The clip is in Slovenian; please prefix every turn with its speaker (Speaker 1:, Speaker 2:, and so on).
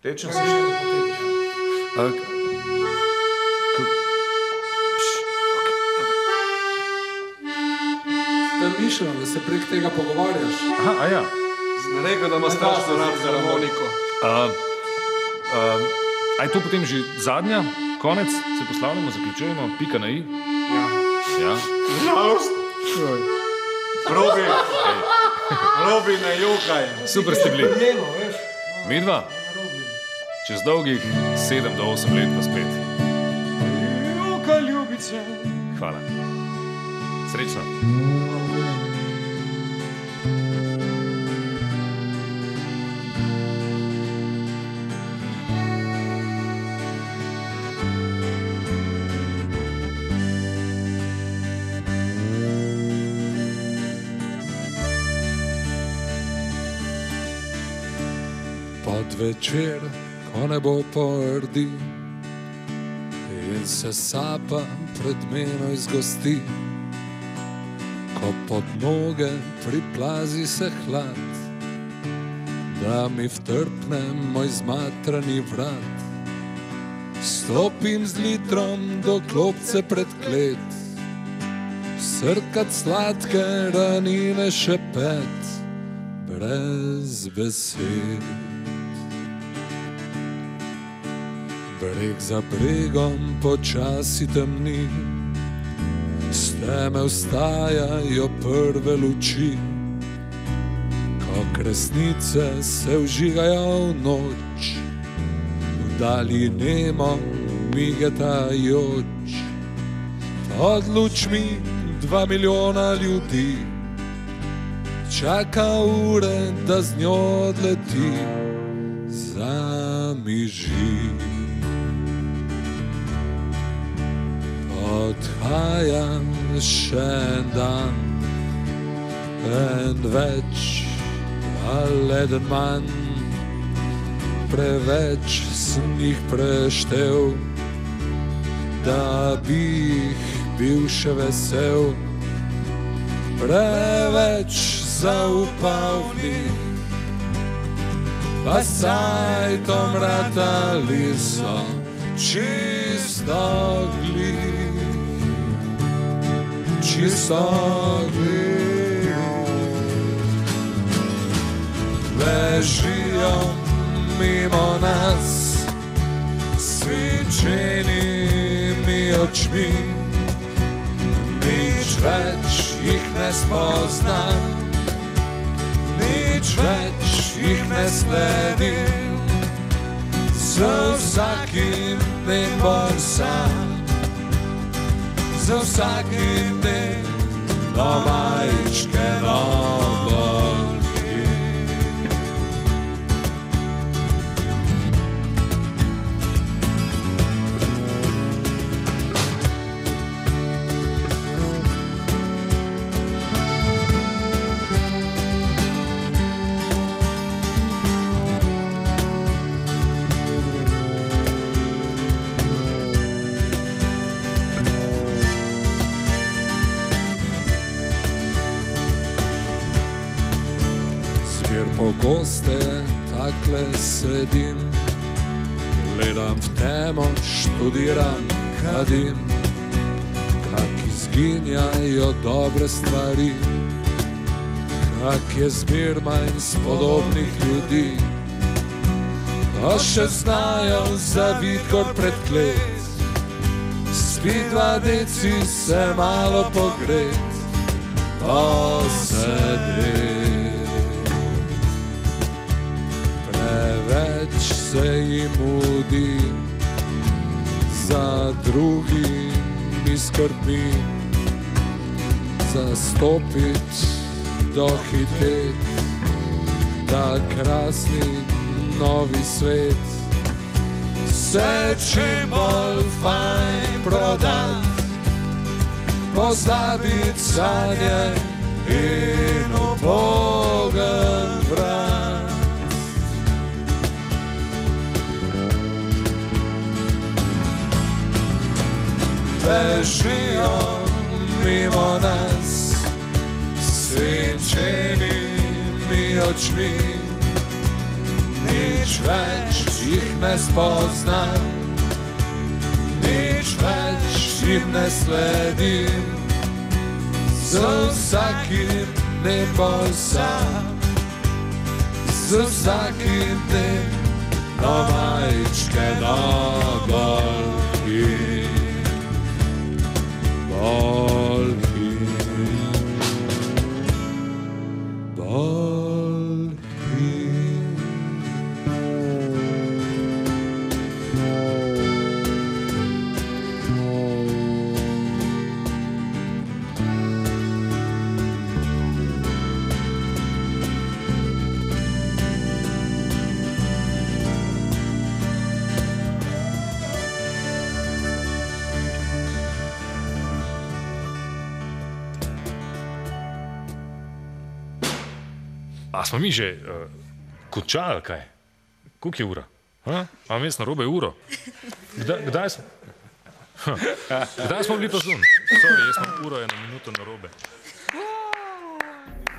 Speaker 1: Tečem se še ne potegneš.
Speaker 2: Da mišljam, da se prek tega pogovarjaš.
Speaker 1: Aha, a ja.
Speaker 3: Sem rekel, da ima strašno rad za harmoniko.
Speaker 1: A je to potem že zadnja? Konec? Se poslavljamo, zaključujemo? Pika na i? Ja.
Speaker 3: Žalost. Robi, ne jokaj.
Speaker 1: Super ste bili.
Speaker 2: Prijelo, veš.
Speaker 1: Midva? Čez dolgih 7 do 8 let pa spet.
Speaker 3: Joka ljubica.
Speaker 1: Hvala. Srečno.
Speaker 2: Večer, ko nebo pordi in se sapa pred menoj zgosti, ko pod noge priplazi se hlad, da mi vtrpne moj zmatrani vrat. Stopim z litrom do klopce pred klet, srkat sladke ranine šepet, brez besed. Breg za bregom počasi temni, s teme vstajajo prve luči, ko kresnice se vžigajo v noč, v dalji nemo migetajoč. Pod lučmi 2 milijona ljudi, čaka ure, da z njo odleti, zamiži. Odhaja še en dan, en več, ali eden manj, preveč sem jih preštel, da bi jih bil še vesel. Preveč zaupal v njih, pa sajtom ratali so čisto glih. Čisto glih. Ležijo mimo nas svinčenimi očmi, nič več jih ne spoznam, nič več jih ne sledim, z vsakim dnem bom sam. Z vsakim dnem do majčke novosti. Pogosteje takle sedim, gledam v temo, študiram, kadim, kak izginjajo dobre stvari, kak je zmer manj spodobnih ljudi, ko še znajo zavit gor pred klet, spit 2 deci se malo pogret, posedet. Preveč se jim mudi, za drugimi skrbmi, zastopit, dohitet, ta krasni novi svet, se čim bolj fajn prodat, pozabit sanje in ubogan vrat. Bežijo mimo nas svinčenimi očmi, nič več jih ne spoznam, nič več jim ne sledim, z vsakim dnem bolj sam, z vsakim dnem no majčke no bolj
Speaker 1: A smo mi že končali, kaj? Koliko je ura? A mes na robe uro? Kdaj smo bili pa zun? Sorry, jaz sem uro 1 minuto na robe.